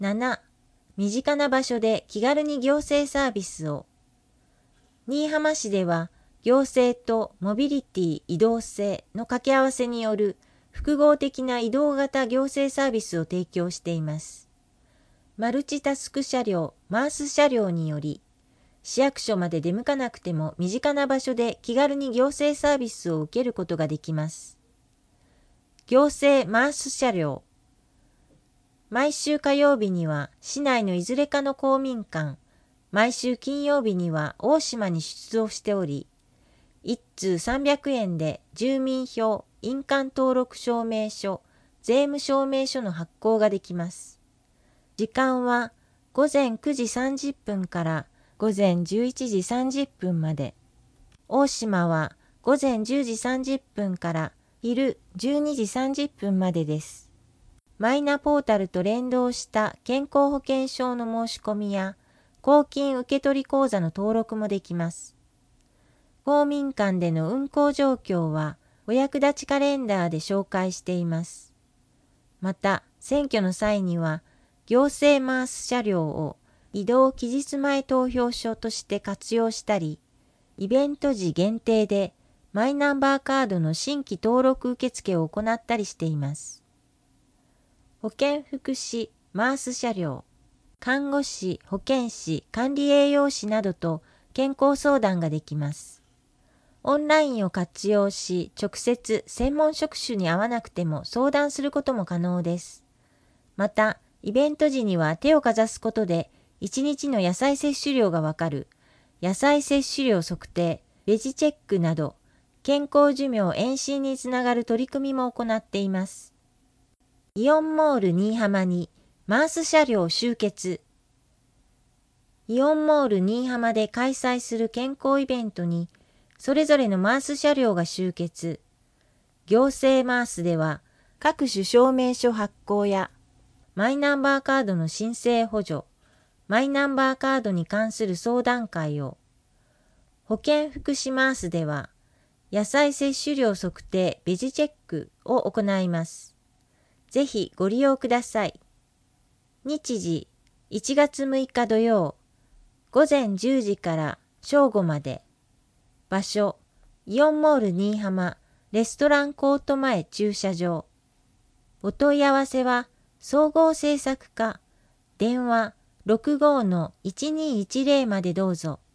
7、身近な場所で気軽に行政サービスを。新居浜市では、行政とモビリティ移動性の掛け合わせによる複合的な移動型行政サービスを提供しています。マルチタスク車両、マース車両により、市役所まで出向かなくても身近な場所で気軽に行政サービスを受けることができます。行政マース車両。毎週火曜日には市内のいずれかの公民館、毎週金曜日には大島に出動しており、1通300円で住民票、印鑑登録証明書、税務証明書の発行ができます。時間は午前9時30分から午前11時30分まで。大島は午前10時30分から昼12時30分までです。マイナポータルと連動した健康保険証の申し込みや公金受取口座の登録もできます。公民館での運行状況はお役立ちカレンダーで紹介しています。また、選挙の際には行政マース車両を移動期日前投票所として活用したり、イベント時限定でマイナンバーカードの新規登録受付を行ったりしています。保健福祉マース車両、看護師、保健師、管理栄養士などと健康相談ができます。オンラインを活用し、直接専門職種に会わなくても相談することも可能です。また、イベント時には手をかざすことで、1日の野菜摂取量がわかる、野菜摂取量測定、ベジチェックなど、健康寿命延伸につながる取り組みも行っています。イオンモール新居浜にマース車両集結。イオンモール新居浜で開催する健康イベントに、それぞれのマース車両が集結。行政マースでは、各種証明書発行や、マイナンバーカードの申請補助、マイナンバーカードに関する相談会を、保健福祉マースでは、野菜摂取量測定ベジチェックを行います。ぜひご利用ください。日時1月6日土曜、午前10時から正午まで。場所、イオンモール新居浜レストランコート前駐車場。お問い合わせは、総合制作課、電話65-1210までどうぞ。